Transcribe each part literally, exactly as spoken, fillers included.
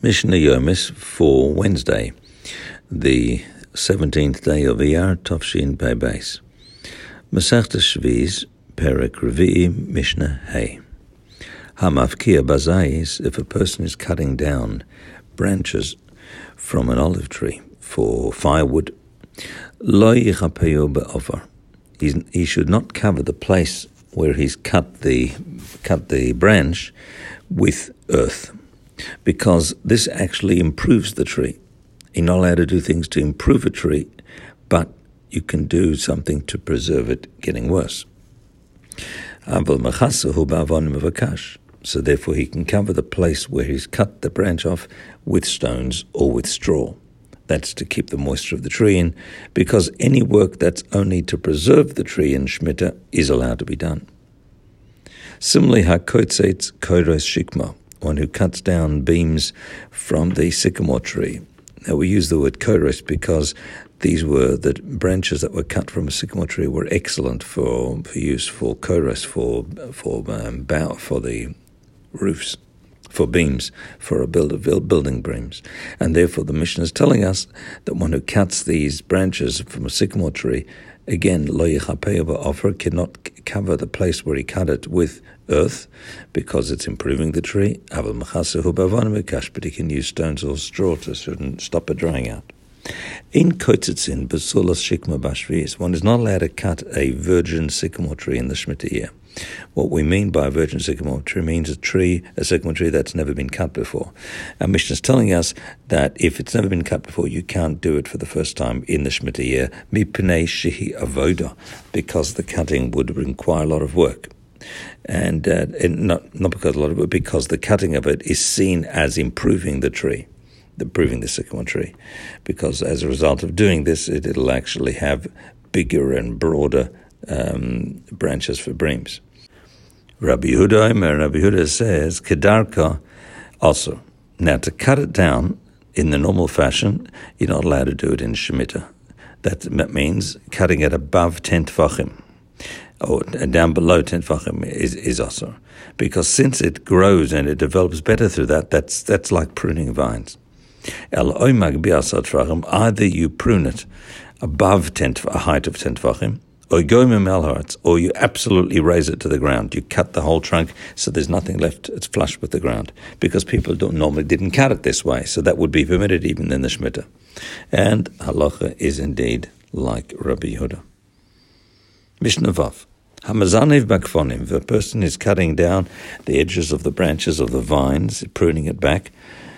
Mishnah Yomis for Wednesday, the seventeenth day of Iyar, Tofshin Pei Beis. Masechta Shviz, Perek Revi'i, Mishnah Hey. Hamavkia bazais, if a person is cutting down branches from an olive tree for firewood, lo yichapeu be'ofer. He should not cover the place where he's cut the cut the branch with earth, because this actually improves the tree. You're not allowed to do things to improve a tree, but you can do something to preserve it getting worse. So therefore he can cover the place where he's cut the branch off with stones or with straw. That's to keep the moisture of the tree in, because any work that's only to preserve the tree in Shemitah is allowed to be done. Similarly, hakotzet koros shikma, one who cuts down beams from the sycamore tree. Now we use the word koros because these were the branches that were cut from a sycamore tree were excellent for, for use for koros, for for um, bow, for the roofs, for beams, for a build, building beams. And therefore the Mishnah is telling us that one who cuts these branches from a sycamore tree, again, lo yichapeu be'ofer, cannot cover the place where he cut it with earth, because it's improving the tree. Aval mechasehu b'avonim b'kash, but he can use stones or straw to certain stop it drying out. In kotzitzin b'sulas shikma bashviis, one is not allowed to cut a virgin sycamore tree in the Shemitah year. What we mean by a virgin sycamore tree means a tree, a sycamore tree that's never been cut before. Our Mishnah is telling us that if it's never been cut before, you can't do it for the first time in the Shemitah year, mipnei shehi avoda, because the cutting would require a lot of work. And, uh, and not not because a lot of it, but because the cutting of it is seen as improving the tree, improving the sycamore tree, because as a result of doing this, it, it'll actually have bigger and broader um, branches for beams. Rabbi Yehuda, Rabbi Yehuda says, kedarka also. Now, to cut it down in the normal fashion, you're not allowed to do it in Shemitah. That means cutting it above ten tefachim, or down below ten tefachim is, is also. Because since it grows and it develops better through that, that's that's like pruning vines. Either you prune it above ten, a height of ten tefachim, or or you absolutely raise it to the ground. You cut the whole trunk so there's nothing left. It's flush with the ground, because people don't normally didn't cut it this way, so that would be permitted even in the Shemitah. And halacha is indeed like Rabbi Yehuda. Mishnah Vav. Hamazanev bakfonim. If a person is cutting down the edges of the branches of the vines, pruning it back.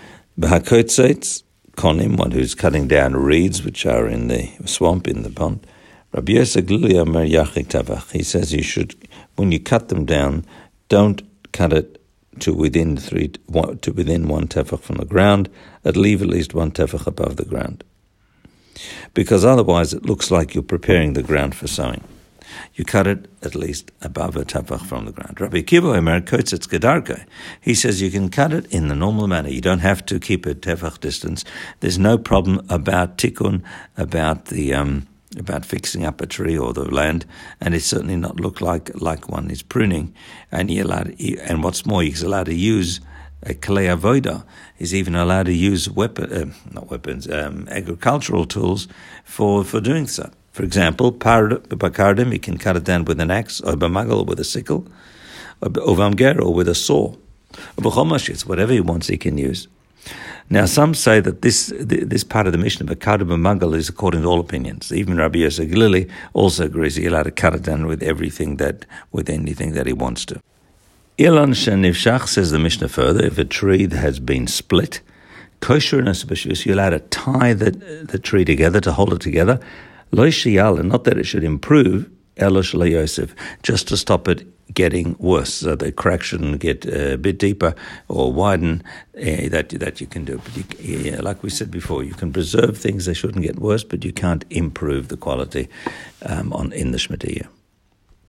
B'hakotzet konim, one who's cutting down reeds which are in the swamp, in the pond. Rabbi Yosef Glili Omer Yachik Tavach. He says you should, when you cut them down, don't cut it to within three to within one tefach from the ground, and leave at least one tefach above the ground, because otherwise it looks like you're preparing the ground for sowing. You cut it at least above a tefach from the ground. Rabbi Akiva Omer Kotzet Kedarka. He says you can cut it in the normal manner. You don't have to keep a tefach distance. There's no problem about tikkun, about the um, about fixing up a tree or the land, and it certainly not look like like one is pruning. And he allowed, and what's more, he's allowed to use a klei avoda. He's even allowed to use weapon, uh, not weapons, um, agricultural tools for for doing so. For example, bakardim, you can cut it down with an axe, or b'magal, with a sickle, or vamger, or with a saw, or b'chomashitz, whatever he wants he can use. Now, some say that this this part of the Mishnah, bakardim b'magal, is according to all opinions. Even Rabbi Yosef Glili also agrees he's allowed to cut it down with everything that, with anything that he wants to. Ilan shenivshach, says the Mishnah further, if a tree has been split, kosher nesbashus, you're allowed to tie the the tree together, to hold it together. Lo sheyala, not that it should improve, elo shelo yosef, just to stop it getting worse, so the crack shouldn't get a bit deeper or widen. Uh, that that you can do, but you, yeah, like we said before, you can preserve things; they shouldn't get worse, but you can't improve the quality um, on in the Shemitah year.